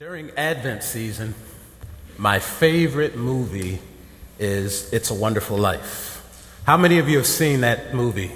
During Advent season, my favorite movie is It's a Wonderful Life. How many of you have seen that movie?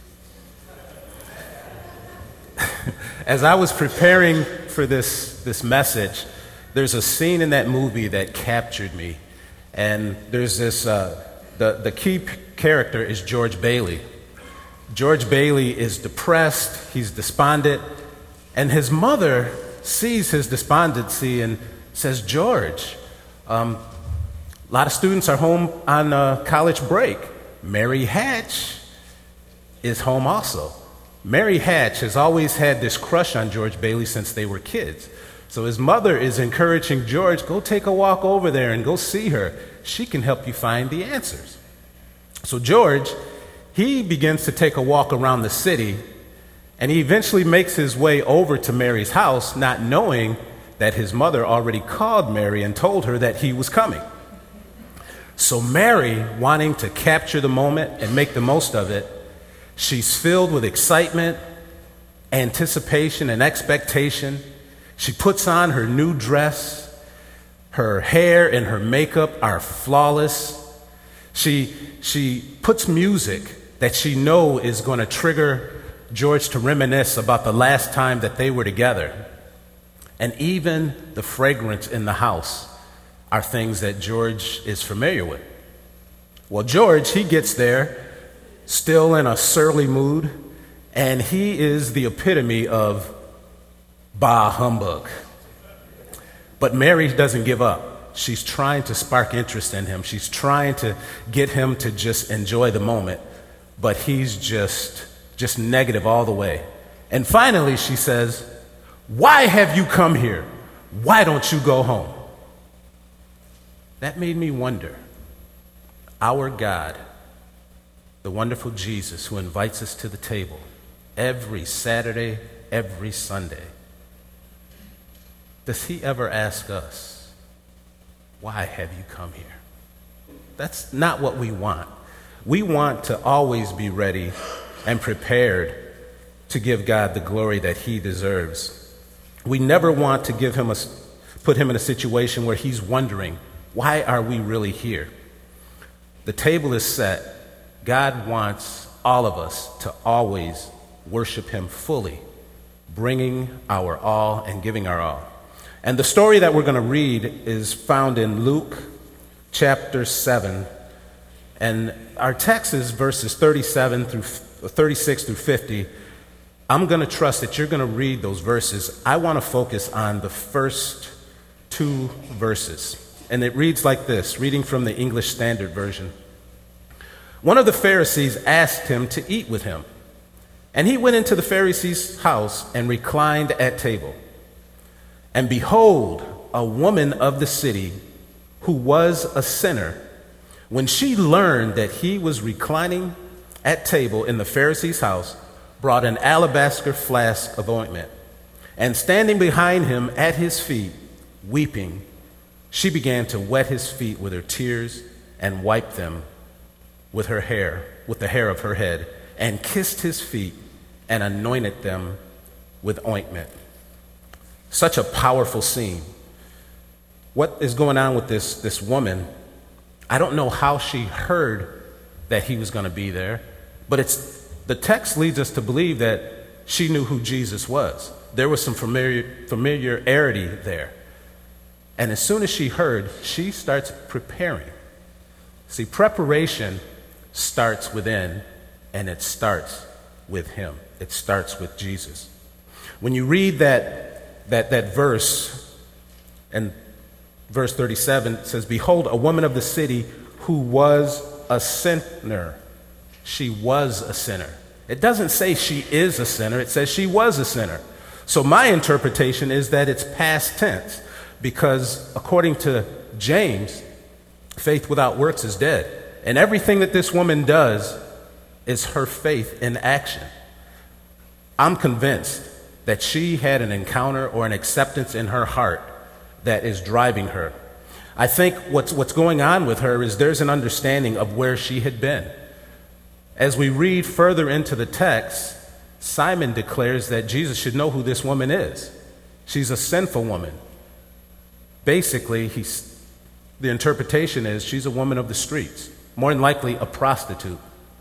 As I was preparing for this message, there's a scene in that movie that captured me. And there's this, the key character is George Bailey. George Bailey is depressed, he's despondent, and his mother sees his despondency and says, George, a lot of students are home on college break. Mary Hatch is home also. Mary Hatch has always had this crush on George Bailey since they were kids. So his mother is encouraging George, go take a walk over there and go see her. She can help you find the answers. So George, he begins to take a walk around the city, and he eventually makes his way over to Mary's house, not knowing that his mother already called Mary and told her that he was coming. So Mary, wanting to capture the moment and make the most of it, she's filled with excitement, anticipation, and expectation. She puts on her new dress. Her hair and her makeup are flawless. She puts music that she knows is going to trigger George to reminisce about the last time that they were together. And even the fragrance in the house are things that George is familiar with. Well, George, he gets there still in a surly mood, and he is the epitome of bah humbug. But Mary doesn't give up. She's trying to spark interest in him. She's trying to get him to just enjoy the moment, but he's just negative all the way. And finally she says, why have you come here? Why don't you go home? That made me wonder. Our God, the wonderful Jesus who invites us to the table every Saturday, every Sunday, does he ever ask us, why have you come here? That's not what we want. We want to always be ready and prepared to give God the glory that he deserves. We never want to put him in a situation where he's wondering, why are we really here? The table is set. God wants all of us to always worship him fully, bringing our all and giving our all. And the story that we're going to read is found in Luke chapter 7. And our text is verses 36 through 50. I'm going to trust that you're going to read those verses. I want to focus on the first two verses. And it reads like this, reading from the English Standard Version. One of the Pharisees asked him to eat with him. And he went into the Pharisee's house and reclined at table. And behold, a woman of the city who was a sinner, when she learned that he was reclining at table in the Pharisee's house, brought an alabaster flask of ointment. And standing behind him at his feet, weeping, she began to wet his feet with her tears and wiped them with the hair of her head, and kissed his feet and anointed them with ointment. Such a powerful scene. What is going on with this woman? I don't know how she heard that he was going to be there, but the text leads us to believe that she knew who Jesus was. There was some familiarity there. And as soon as she heard, she starts preparing. See, preparation starts within, and it starts with him. It starts with Jesus. When you read that verse, and verse 37, it says, behold, a woman of the city who was a sinner. She was a sinner. It doesn't say she is a sinner. It says she was a sinner. So my interpretation is that it's past tense, because according to James, faith without works is dead. And everything that this woman does is her faith in action. I'm convinced that she had an encounter or an acceptance in her heart that is driving her. I think what's going on with her is there's an understanding of where she had been. As we read further into the text, Simon declares that Jesus should know who this woman is. She's a sinful woman. Basically, the interpretation is she's a woman of the streets, more than likely a prostitute.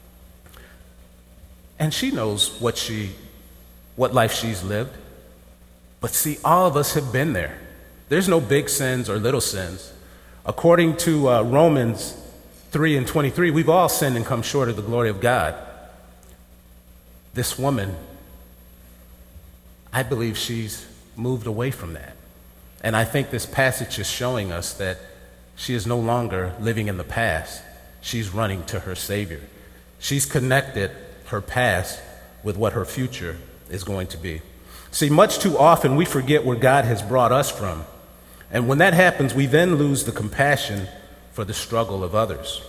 And she knows what life she's lived. But see, all of us have been there. There's no big sins or little sins. According to Romans 3:23, we've all sinned and come short of the glory of God. This woman, I believe she's moved away from that. And I think this passage is showing us that she is no longer living in the past. She's running to her Savior. She's connected her past with what her future is going to be. See, much too often we forget where God has brought us from. And when that happens, we then lose the compassion for the struggle of others.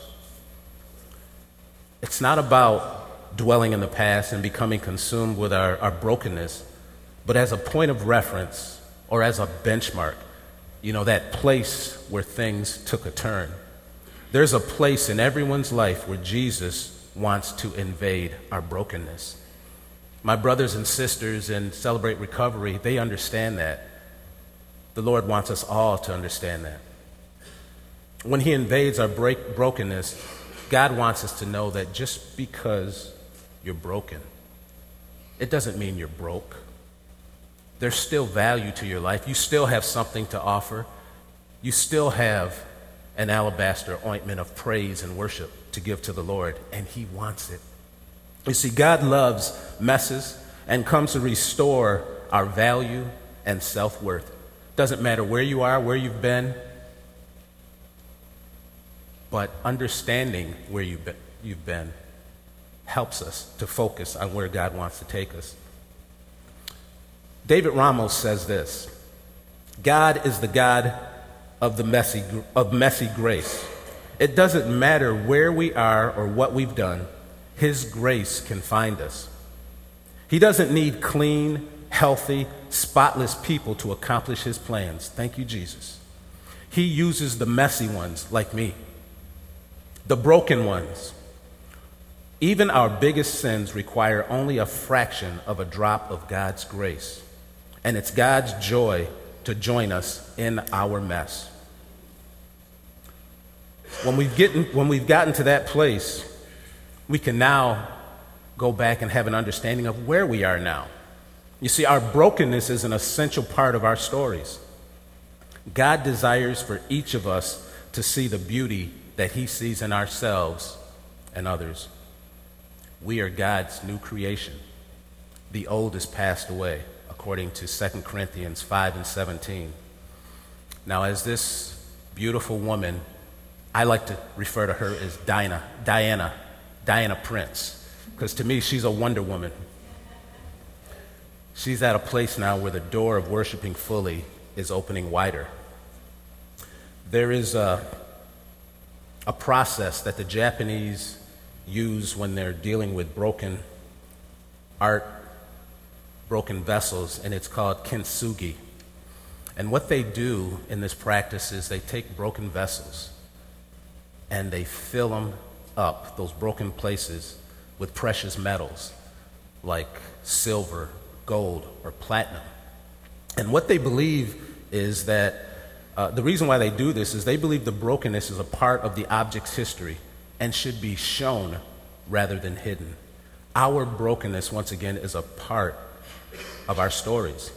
It's not about dwelling in the past and becoming consumed with our brokenness, but as a point of reference or as a benchmark, that place where things took a turn. There's a place in everyone's life where Jesus wants to invade our brokenness. My brothers and sisters in Celebrate Recovery, they understand that. The Lord wants us all to understand that. When he invades our brokenness, God wants us to know that just because you're broken, it doesn't mean you're broke. There's still value to your life. You still have something to offer. You still have an alabaster ointment of praise and worship to give to the Lord, and he wants it. You see, God loves messes and comes to restore our value and self-worth. Doesn't matter where you are, where you've been, but understanding where you've been helps us to focus on where God wants to take us. David Ramos says this: God is the God of messy grace. It doesn't matter where we are or what we've done, his grace can find us. He doesn't need clean, healthy, spotless people to accomplish his plans. Thank you, Jesus. He uses the messy ones like me, the broken ones. Even our biggest sins require only a fraction of a drop of God's grace. And it's God's joy to join us in our mess. When we've gotten to that place, we can now go back and have an understanding of where we are now. You see, our brokenness is an essential part of our stories. God desires for each of us to see the beauty that he sees in ourselves and others. We are God's new creation. The old is passed away, according to 2 Corinthians 5:17. Now, as this beautiful woman, I like to refer to her as Diana Prince, because to me, she's a Wonder Woman. She's at a place now where the door of worshiping fully is opening wider. There is a process that the Japanese use when they're dealing with broken art, broken vessels, and it's called kintsugi. And what they do in this practice is they take broken vessels and they fill them up, those broken places, with precious metals like silver, gold, or platinum. And what they believe is that the reason why they do this is they believe the brokenness is a part of the object's history and should be shown rather than hidden. Our brokenness, once again, is a part of our stories,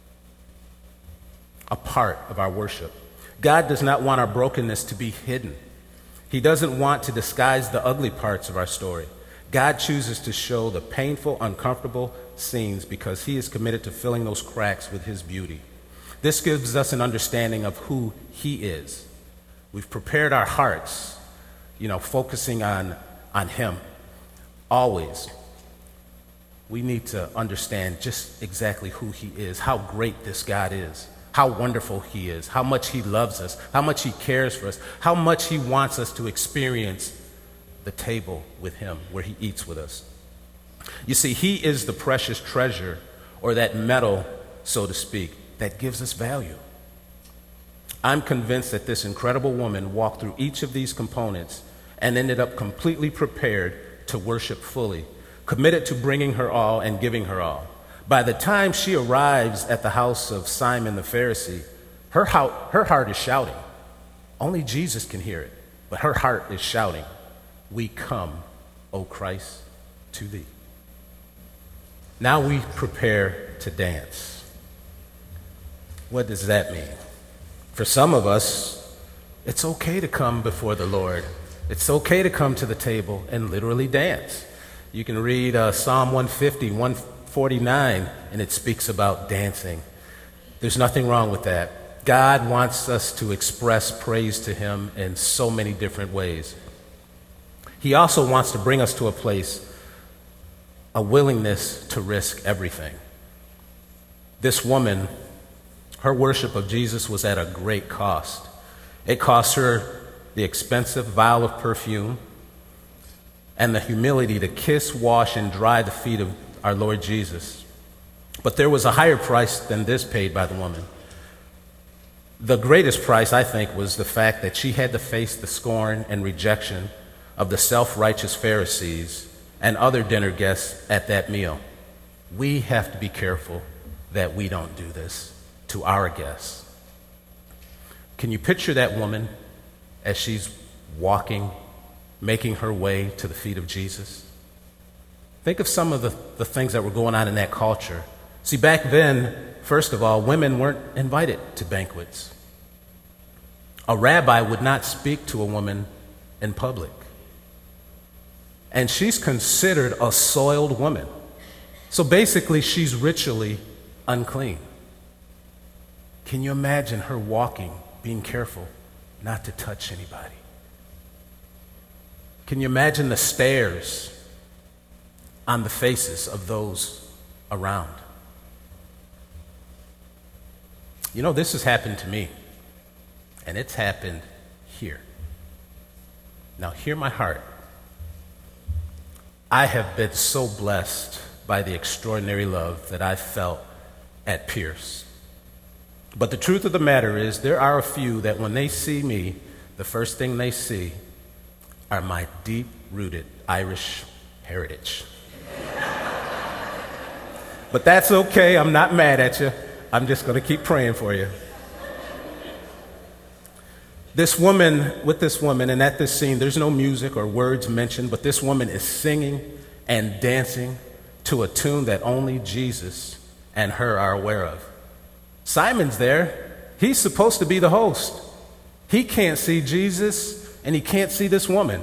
a part of our worship. God does not want our brokenness to be hidden. He doesn't want to disguise the ugly parts of our story. God chooses to show the painful, uncomfortable scenes because he is committed to filling those cracks with his beauty. This gives us an understanding of who he is. We've prepared our hearts, focusing on him always. We need to understand just exactly who he is, how great this God is, how wonderful he is, how much he loves us, how much he cares for us, how much he wants us to experience the table with him where he eats with us. You see, he is the precious treasure, or that metal, so to speak, that gives us value. I'm convinced that this incredible woman walked through each of these components and ended up completely prepared to worship fully, committed to bringing her all and giving her all. By the time she arrives at the house of Simon the Pharisee, Her heart is shouting. Only Jesus can hear it, but her heart is shouting, "We come, O Christ, to thee." Now we prepare to dance. What does that mean? For some of us, it's okay to come before the Lord. It's okay to come to the table and literally dance. You can read Psalm 150, 149, and it speaks about dancing. There's nothing wrong with that. God wants us to express praise to him in so many different ways. He also wants to bring us to a place, a willingness to risk everything. This woman, her worship of Jesus was at a great cost. It cost her the expensive vial of perfume and the humility to kiss, wash, and dry the feet of our Lord Jesus. But there was a higher price than this paid by the woman. The greatest price, I think, was the fact that she had to face the scorn and rejection of the self-righteous Pharisees and other dinner guests at that meal. We have to be careful that we don't do this to our guests. Can you picture that woman as she's walking, making her way to the feet of Jesus? Think of some of the things that were going on in that culture. See, back then, first of all, women weren't invited to banquets. A rabbi would not speak to a woman in public. And she's considered a soiled woman. So basically, she's ritually unclean. Can you imagine her walking, being careful not to touch anybody? Can you imagine the stares on the faces of those around? You know, this has happened to me, and it's happened here. Now, hear my heart. I have been so blessed by the extraordinary love that I felt at Pierce. But the truth of the matter is, there are a few that when they see me, the first thing they see are my deep-rooted Irish heritage. But that's okay. I'm not mad at you. I'm just going to keep praying for you. With this woman, and at this scene, there's no music or words mentioned, but this woman is singing and dancing to a tune that only Jesus and her are aware of. Simon's there. He's supposed to be the host. He can't see Jesus, and he can't see this woman.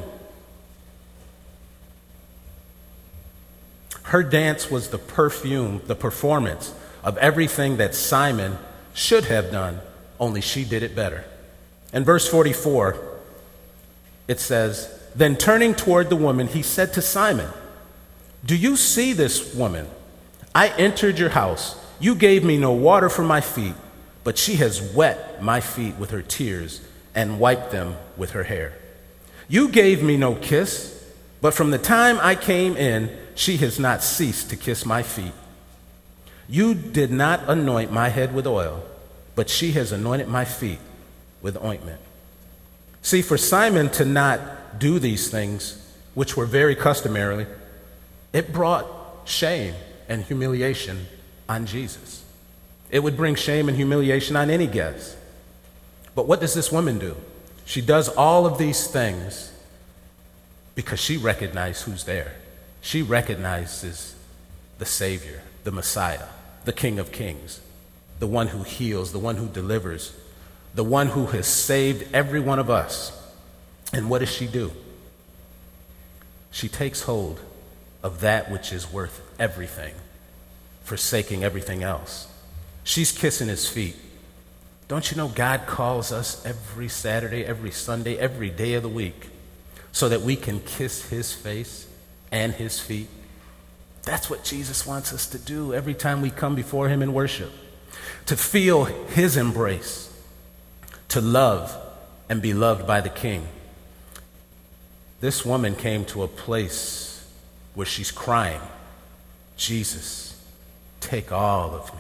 Her dance was the performance of everything that Simon should have done, only she did it better. In verse 44, it says, "Then turning toward the woman, he said to Simon, 'Do you see this woman? I entered your house. You gave me no water for my feet, but she has wet my feet with her tears and wiped them with her hair. You gave me no kiss, but from the time I came in, she has not ceased to kiss my feet. You did not anoint my head with oil, but she has anointed my feet with ointment.'" See, for Simon to not do these things, which were very customarily, it brought shame and humiliation on Jesus. It would bring shame and humiliation on any guest. But what does this woman do? She does all of these things because she recognizes who's there. She recognizes the Savior, the Messiah, the King of Kings, the one who heals, the one who delivers, the one who has saved every one of us. And what does she do? She takes hold of that which is worth everything, forsaking everything else. She's kissing his feet. Don't you know God calls us every Saturday, every Sunday, every day of the week so that we can kiss his face and his feet? That's what Jesus wants us to do every time we come before him in worship, to feel his embrace, to love and be loved by the King. This woman came to a place where she's crying, "Jesus, take all of me."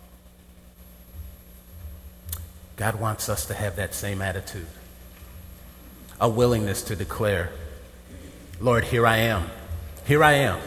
God wants us to have that same attitude, a willingness to declare, "Lord, here I am. Here I am.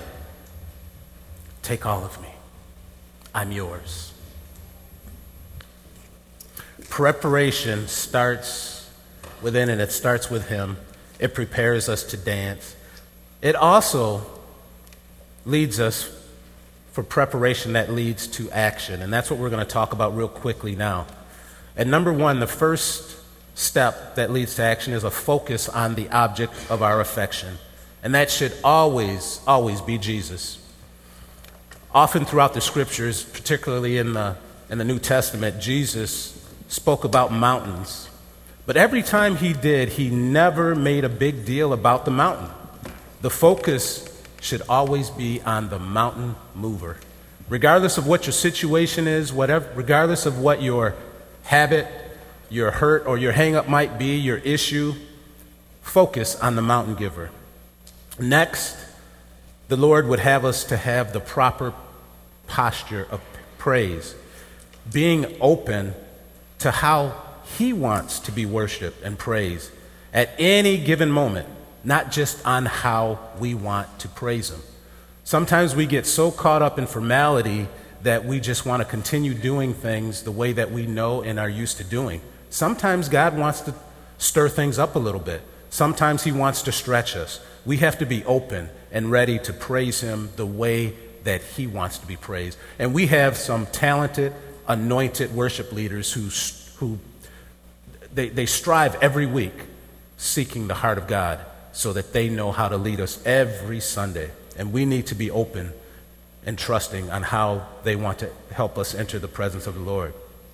Take all of me. I'm yours." preparation starts within, and it starts with Him. It prepares us to dance. It also leads us for preparation that leads to action, and that's what we're going to talk about real quickly now. And number one, the first step that leads to action is a focus on the object of our affection, and that should always be Jesus. Often throughout the scriptures, particularly in the New Testament, Jesus spoke about mountains. But every time he did, he never made a big deal about the mountain. The focus should always be on the mountain mover. Regardless of what your situation is, regardless of what your habit, your hurt, or your hang-up might be, your issue, focus on the mountain giver. Next, the Lord would have us to have the proper posture of praise, being open to how He wants to be worshiped and praised at any given moment, not just on how we want to praise Him. Sometimes we get so caught up in formality that we just want to continue doing things the way that we know and are used to doing. Sometimes God wants to stir things up a little bit. Sometimes He wants to stretch us. We have to be open and ready to praise Him the way that He wants to be praised. And we have some talented, anointed worship leaders who they strive every week seeking the heart of God so that they know how to lead us every Sunday. And we need to be open and trusting on how they want to help us enter the presence of the Lord.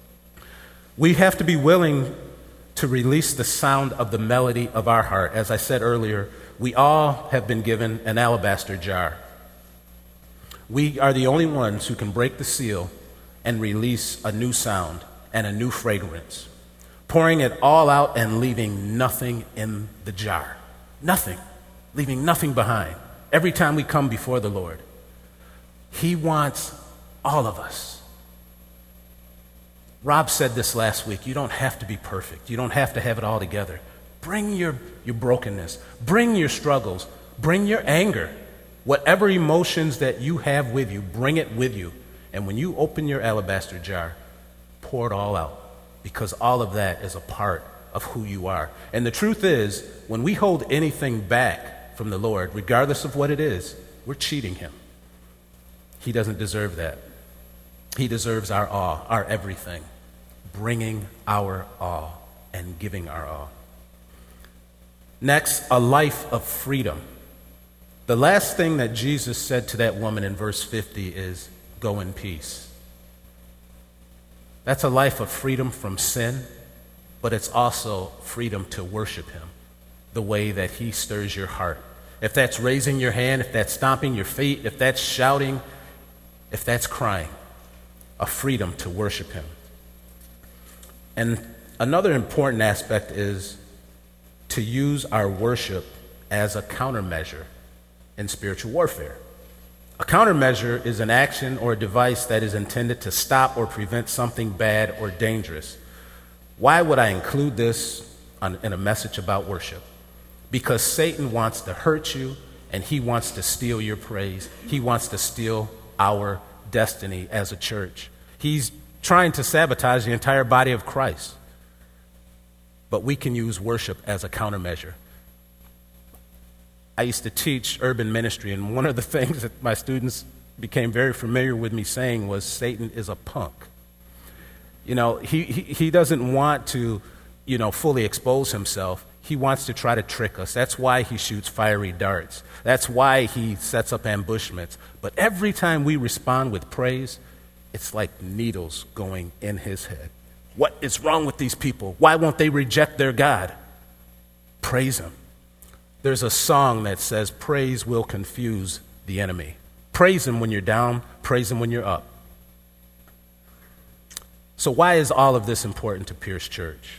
We have to be willing to release the sound of the melody of our heart. As I said earlier, we all have been given an alabaster jar. We are the only ones who can break the seal and release a new sound and a new fragrance, pouring it all out and leaving nothing in the jar. Nothing. Leaving nothing behind. Every time we come before the Lord, He wants all of us. Rob said this last week. You don't have to be perfect. You don't have to have it all together. Bring your brokenness. Bring your struggles. Bring your anger. Whatever emotions that you have with you, bring it with you. And when you open your alabaster jar, pour it all out, because all of that is a part of who you are. And the truth is, when we hold anything back from the Lord, regardless of what it is, we're cheating Him. He doesn't deserve that. He deserves our all, our everything, bringing our all and giving our all. Next, a life of freedom. The last thing that Jesus said to that woman in verse 50 is, go in peace. That's a life of freedom from sin, but it's also freedom to worship Him the way that He stirs your heart. If that's raising your hand, if that's stomping your feet, if that's shouting, if that's crying, a freedom to worship Him. And another important aspect is to use our worship as a countermeasure in spiritual warfare. A countermeasure is an action or a device that is intended to stop or prevent something bad or dangerous. Why would I include this in a message about worship? Because Satan wants to hurt you, and he wants to steal your praise. He wants to steal our destiny as a church. He's trying to sabotage the entire body of Christ. But we can use worship as a countermeasure. I used to teach urban ministry, and one of the things that my students became very familiar with me saying was, Satan is a punk. You know, he doesn't want to, fully expose himself. He wants to try to trick us. That's why he shoots fiery darts. That's why he sets up ambushments. But every time we respond with praise, it's like needles going in his head. What is wrong with these people? Why won't they reject their God? Praise Him. There's a song that says, praise will confuse the enemy. Praise Him when you're down. Praise Him when you're up. So why is all of this important to Pierce Church?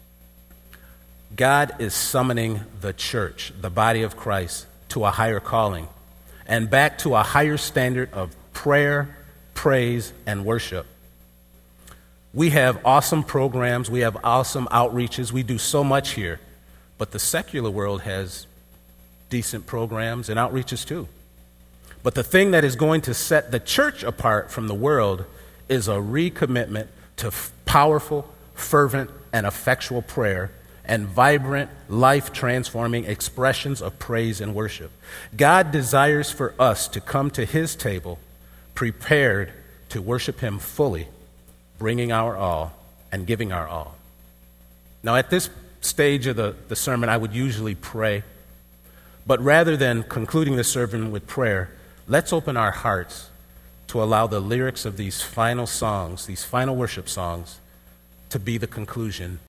God is summoning the church, the body of Christ, to a higher calling and back to a higher standard of prayer, praise, and worship. We have awesome programs. We have awesome outreaches. We do so much here. But the secular world has decent programs and outreaches too. But the thing that is going to set the church apart from the world is a recommitment to powerful, fervent, and effectual prayer, and vibrant, life-transforming expressions of praise and worship. God desires for us to come to his table prepared to worship him fully, bringing our all and giving our all. Now, at this stage of the sermon, I would usually pray, but rather than concluding the sermon with prayer, let's open our hearts to allow the lyrics of these final songs, these final worship songs, to be the conclusion